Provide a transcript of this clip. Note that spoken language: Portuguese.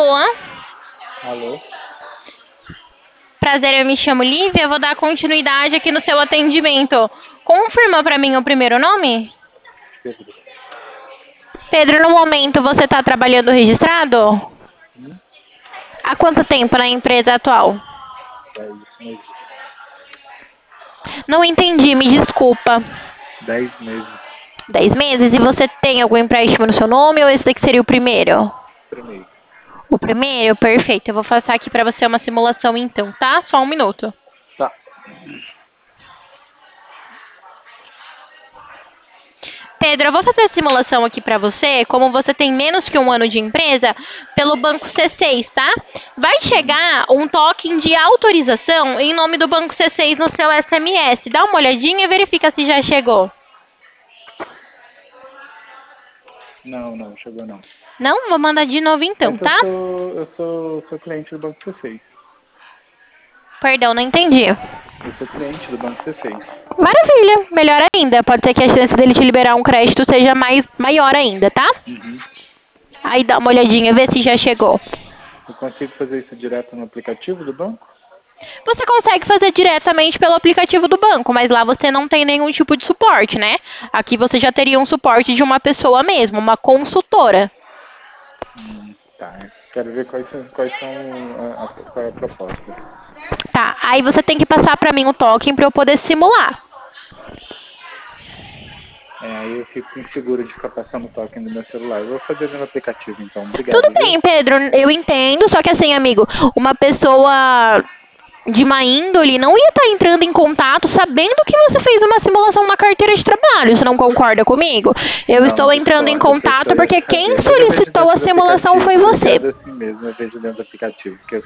Alô? Alô? Prazer, eu me chamo Lívia, eu vou dar continuidade aqui no seu atendimento. Confirma pra mim o primeiro nome? Pedro. Pedro, no momento você está trabalhando registrado? Hum? Há quanto tempo na empresa atual? 10 meses. Não entendi, me desculpa. 10 meses. 10 meses? E você tem algum empréstimo no seu nome ou esse daqui seria o primeiro? Primeiro. O primeiro? Perfeito. Eu vou passar aqui pra você uma simulação então, tá? Só um minuto. Tá. Pedro, eu vou fazer a simulação aqui pra você, como você tem menos que um ano de empresa, pelo Banco C6, tá? Vai chegar um token de autorização em nome do Banco C6 no seu SMS. Dá uma olhadinha e verifica se já chegou. Não chegou não. Não? Vou mandar de novo então, Mas eu tá? sou, eu sou, sou cliente do Banco C6. Perdão, não entendi. Eu sou cliente do Banco C6. Maravilha, melhor ainda. Pode ser que a chance dele te liberar um crédito seja maior ainda, tá? Uhum. Aí dá uma olhadinha, vê se já chegou. Eu consigo fazer isso direto no aplicativo do banco? Você consegue fazer diretamente pelo aplicativo do banco, mas lá você não tem nenhum tipo de suporte, né? Aqui você já teria um suporte de uma pessoa mesmo, uma consultora. Tá. Quero ver qual é a proposta. Tá, aí você tem que passar pra mim o token pra eu poder simular. Aí eu fico inseguro de ficar passando o token do meu celular. Eu vou fazer no aplicativo então. Tudo Obrigado, viu? bem, Pedro, eu entendo, só que assim, amigo, uma pessoa de má índole não ia estar entrando em contato sabendo que você fez uma simulação na carteira de trabalho. Você não concorda comigo? Eu Não, estou entrando em discordo. A contato pessoa ia porque quem saber. Mas eu vejo solicitou a dentro do simulação aplicativo. foi você. Obrigado assim mesmo. Eu vejo dentro do aplicativo. Porque